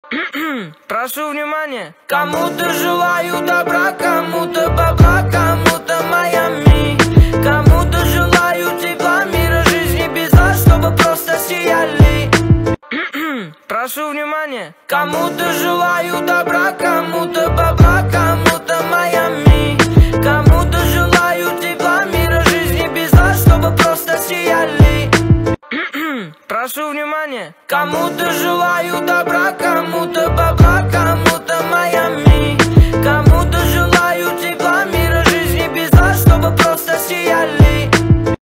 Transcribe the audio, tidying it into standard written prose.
Прошу внимания. Кому-то желаю добра, кому-то бабла, кому-то Майами. Кому-то желаю тепла, мира, жизни без зла, чтобы просто сияли. Прошу внимания. Кому-то желаю добра, кому-то бабла, кому-то Майами. Кому-то желаю тепла, мира, жизни без зла, чтобы просто сияли. Прошу внимания. Кому-то желаю